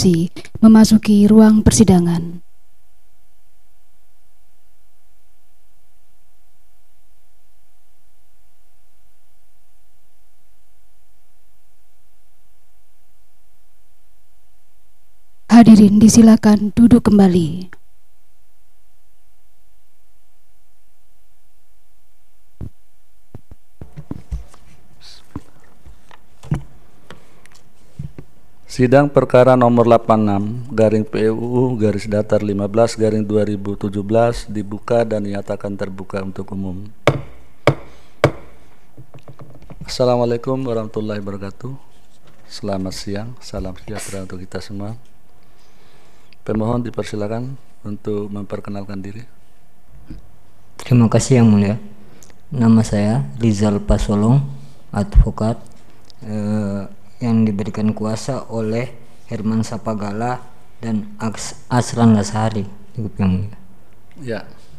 Konstitusi memasuki ruang persidangan. Hadirin disilakan duduk kembali. Sidang perkara nomor 86 garing PUU garis datar 15 garing 2017 dibuka dan dinyatakan terbuka untuk umum. Assalamualaikum warahmatullahi wabarakatuh. Selamat siang, salam sejahtera untuk kita semua. Pemohon dipersilakan untuk memperkenalkan diri. Terima kasih Yang Mulia. Nama saya Rizal Pasolong, advokat yang diberikan kuasa oleh Herman Sapagala dan Asran Lasari. Yang Mulia. Ya.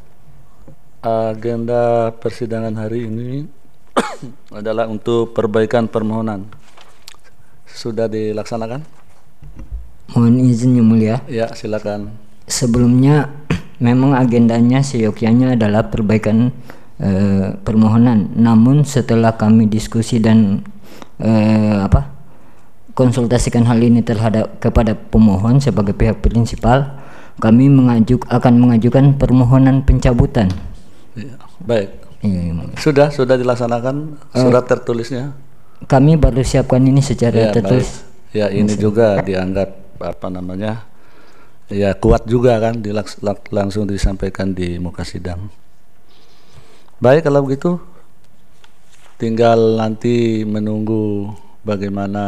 Agenda persidangan hari ini adalah untuk perbaikan permohonan. Sudah dilaksanakan? Mohon izin Yang Mulia. Ya, silakan. Sebelumnya memang agendanya seyogyanya adalah perbaikan permohonan. Namun setelah kami diskusi dan konsultasikan hal ini kepada pemohon sebagai pihak prinsipal, kami akan mengajukan permohonan pencabutan. Ya, baik. Ya, sudah dilaksanakan surat tertulisnya. Kami baru siapkan ini secara tertulis. Baik. Ya, ini juga dianggap ya kuat juga kan, langsung disampaikan di muka sidang. Baik, kalau begitu tinggal nanti menunggu bagaimana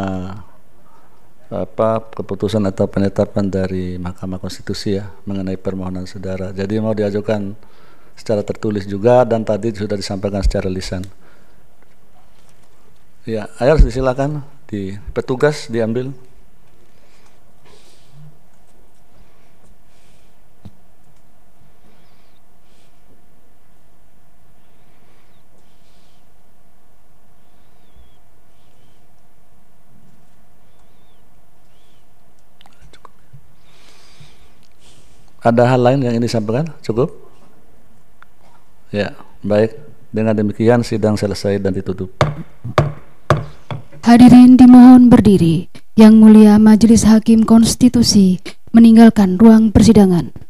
keputusan atau penetapan dari Mahkamah Konstitusi ya mengenai permohonan saudara. Jadi mau diajukan secara tertulis juga dan tadi sudah disampaikan secara lisan. Ya, ayo silakan di petugas diambil. Ada hal lain yang ingin disampaikan? Cukup? Ya, baik. Dengan demikian sidang selesai dan ditutup. Hadirin dimohon berdiri. Yang Mulia Majelis Hakim Konstitusi meninggalkan ruang persidangan.